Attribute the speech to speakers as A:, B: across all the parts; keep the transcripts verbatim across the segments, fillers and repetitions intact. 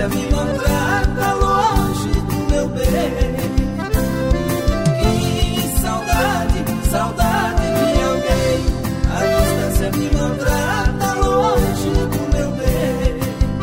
A: distância me maltrata longe do meu bem. Que saudade, saudade de alguém. A distância me maltrata longe do meu bem.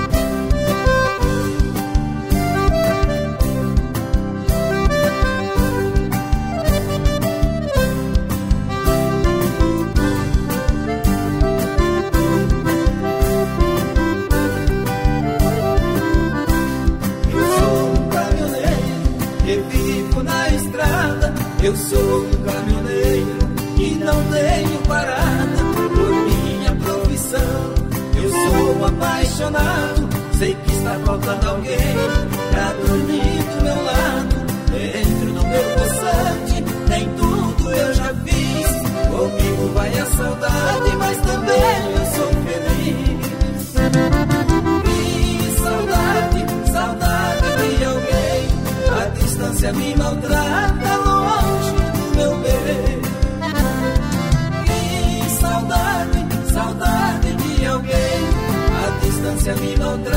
A: Eu sou um caminhoneiro e não tenho parada por minha profissão. Eu sou apaixonado, sei que está faltando alguém pra dormir do meu lado. Dentro do meu poçante, nem tudo eu já fiz. Comigo vai a saudade, mas também eu sou feliz. Que saudade, saudade de alguém. A distância me maltrata longe do meu bem. Que saudade, saudade de alguém. A distância me maltrata